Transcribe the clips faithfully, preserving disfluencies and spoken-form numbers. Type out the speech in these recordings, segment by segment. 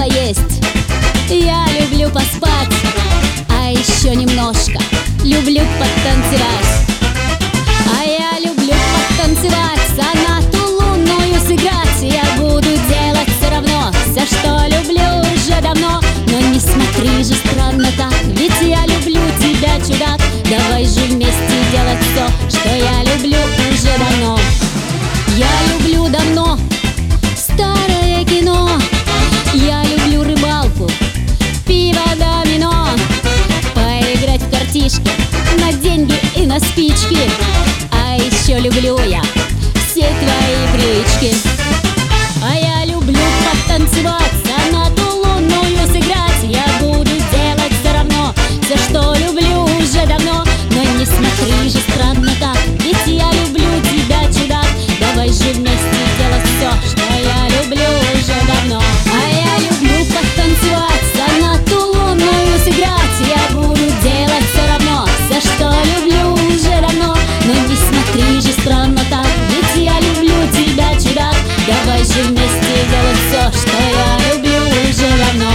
поесть. Я люблю поспать, а еще немножко люблю подтанцевать. А я люблю подтанцевать, сонату лунную сыграть. Я буду делать все равно все, что люблю уже давно. Но не смотри же странно так, ведь я люблю тебя, чудак. Давай же вместе делать все, что я люблю уже давно. Я люблю давно старое кино. Я люблю рыбалку, пиво, домино, поиграть в картишки на деньги и на спички. А еще люблю я все твои привычки. А я люблю подтанцевать, сонату лунную сыграть. Я буду делать все равно все, что люблю уже давно. Но не смотри же странно так, ведь я люблю тебя, чудак. Давай же вместе делать все, что я люблю уже давно. А я люблю подтанцевать, сонату лунную сыграть. Я буду делать все равно все, что люблю уже давно. Но не смотри же странно так, ведь я люблю тебя, чудак. Давай же вместе делать все, что я люблю уже давно.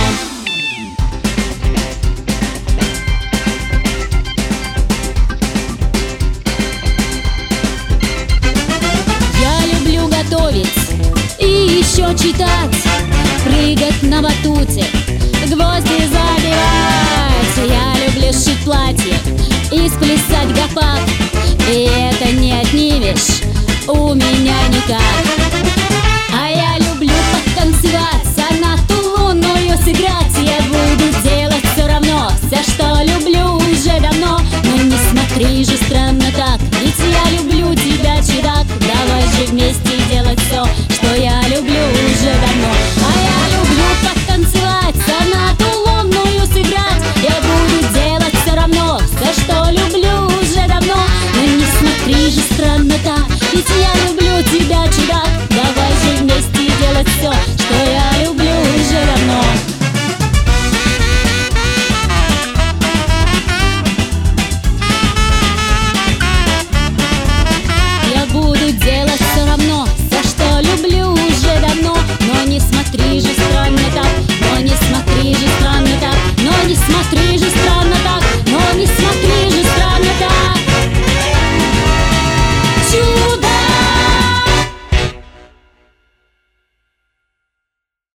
Я люблю готовить и еще читать, прыгать на батуте, гвозди забивать. Я люблю сшить платье и сплясать гопак, и это не отнимешь